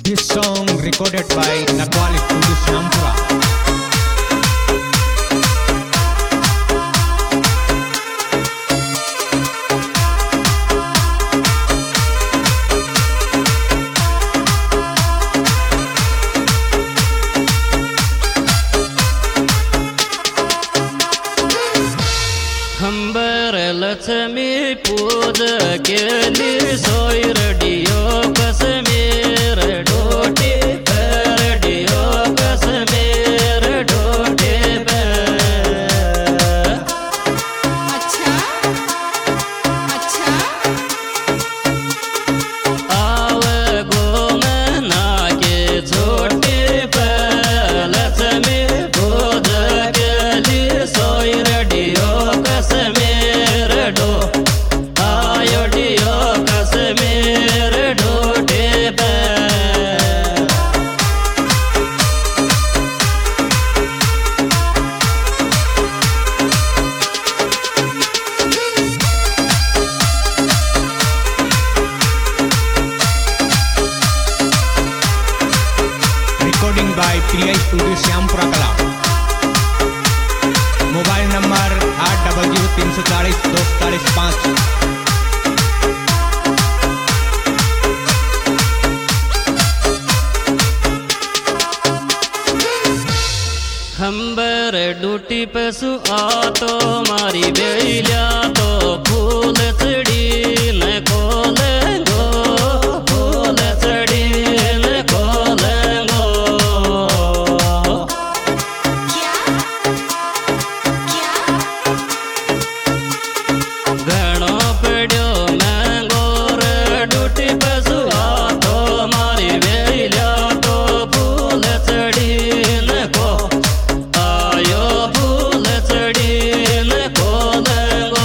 This song recorded by Nakwali Studio Syampura. हंबर Lakshmi पूज केली सोय रडियो कश्मीर डोटी रडियो कश्मीर डोटी अच्छा अच्छा आव गोमना के छोटी लक्ष्मी पूज केली सोय रडियो कश्मीर डो आयोडियो कश्मीर डोटे Recording by Priya Studio Syampura Kala. Mobile number 8003402445। हंबर डूटी पशु आ तो मारी बेलिया तो फूल चढ़ी न कोलेंगो फूल चढ़ी न कोलेंगो क्या क्या घणो पड़ो मैंगोर डूटी पशु आ तो मारी बेलिया तो फूल चढ़ी न को आयो फूल चढ़ी न कोलेंगो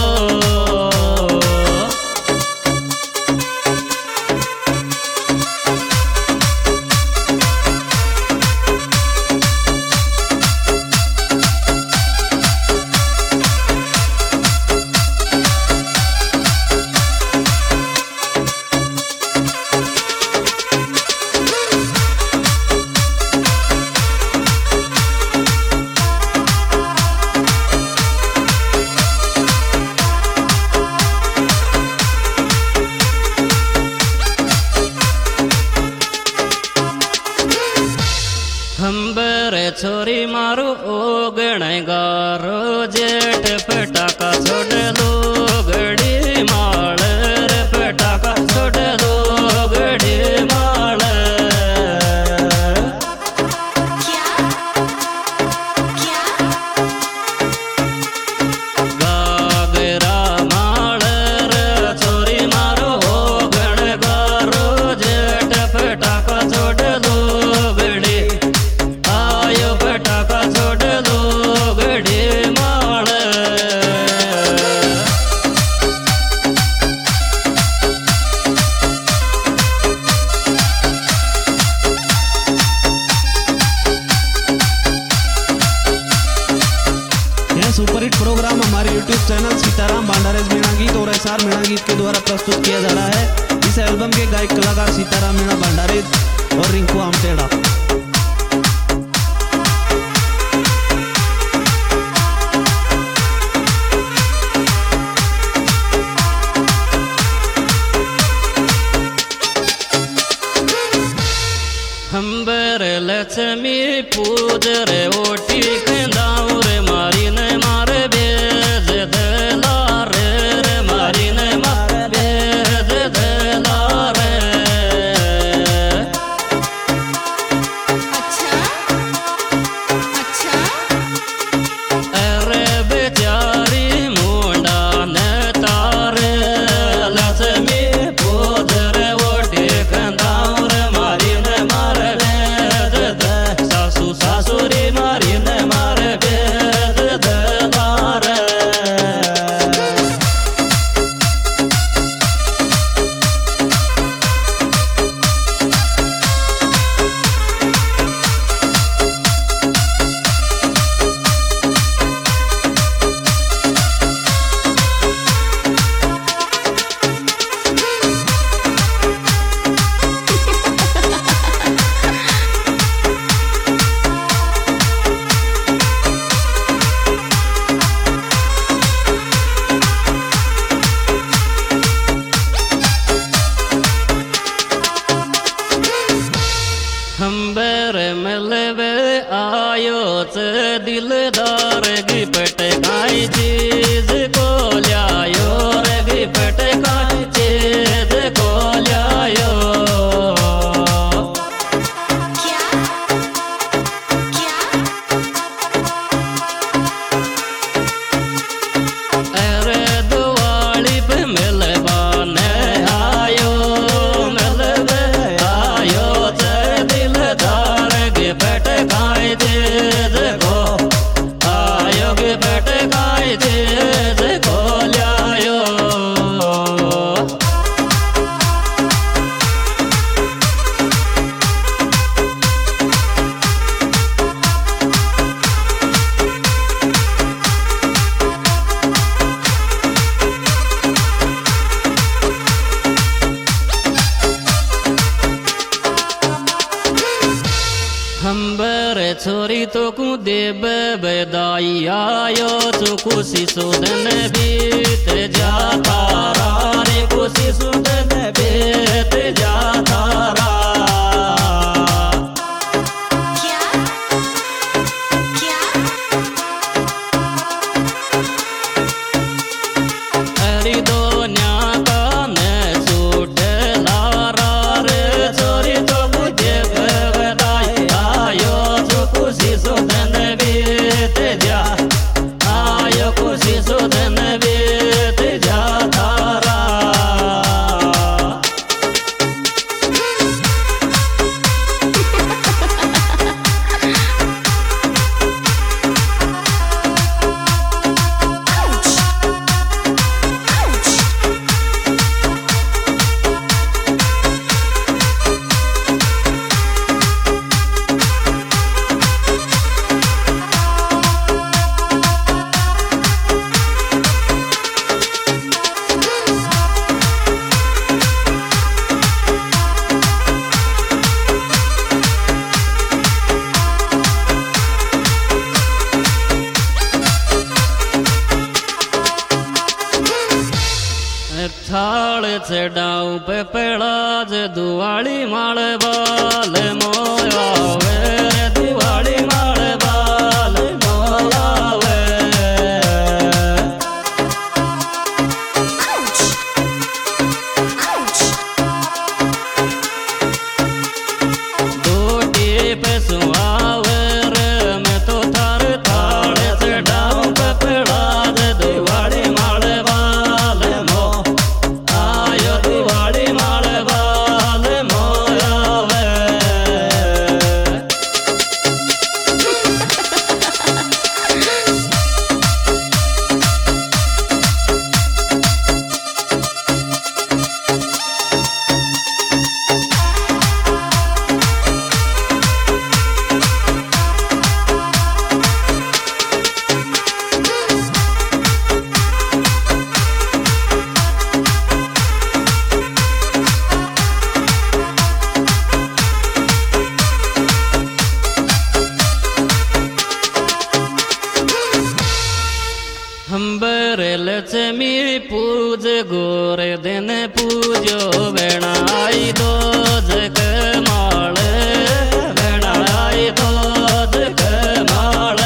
हंबर छोरी मारो ओगण गारो जेठ पटाका छोड़ लो गड़ी माल रे पटाका छोड़ लो गड़ी माल क्या क्या गागरा माल रे छोरी मारो ओगण गारो जेठ पटाका छोड़ लो गड़ी आयो पटाका छोड़ दो गड़ी माल यह सुपरहिट प्रोग्राम हमारे YouTube चैनल सीताराम भंडारे मीणा गीत और एसआर मीणा गीत के द्वारा प्रस्तुत किया जा रहा है। इस एल्बम के गायक कलाकार सीताराम मीणा भंडारे और रिंकू आमटेड़ा। हंबर लक्ष्मी पूज रे ओटी कंदाऊ रे मारी ने मारे बेज दला रे मारी ने मारे बेज दला रे अच्छा अच्छा अरे बेचारी मुंडा ने तारे लक्ष्मी पूज रे ओटी कंदाऊ रे मारी ने मारे बेज सासू सासुरी मारी ने मारे बेज हंबर मलबे आयो च दिलदार गिफ्ट काई चीज को ल्यायो रे गिफ्ट काई चीज को ल्यायो क्या क्या अरे दिवाली पे मिलवाने आयो मिलबे आयो च दिलदार गिफ्ट काई चीज को आयो गिफ्ट काई चीज को ल्यायो हंबर छोरी तो कु देव बदाई आयो तू खुशी सुदन बीत जाता रे खुशी सुदन बीत जाता क्या क्या अरे दोन्या का न सूट लारा रे छोरी तो कु देव बदाई आयो तू खुशी सुदन बीत जा आयो खुशी सुदन बीत जाता थाल चढ़ाऊ पे पड़ाज दुआली माल बाल मोया वे दिवाली माल बाल मोया वे दोटी पे सुहावर मैं तो थार थाल चढ़ाऊ पे पड़ाज दुआली माल बाल मो आयो दिवाली माल बाल मोया वे हंबर लक्ष्मी पूज गोर दिन पूजो बेणाई दो जग माल बेणाई दो जग माल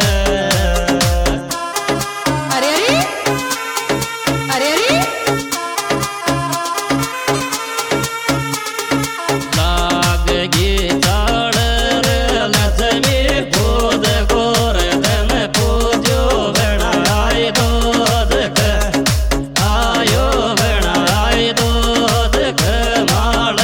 अरे अरे अरे अरे लाग गी चाड़ लक्ष्मी पूज गोर दिन पूजो बेणाई दो जग आयो बेणाई दो जग माल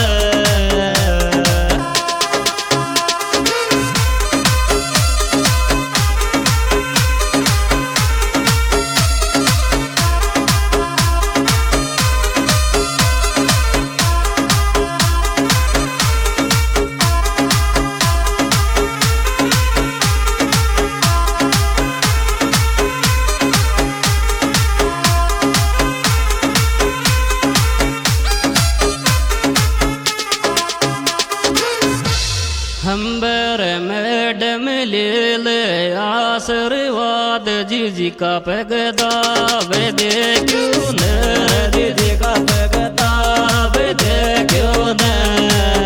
हंबर मैडम ले ले आशीर्वाद जीजी का पगदा वे दे क्यों न जीजी का पगदा वे दे क्यों न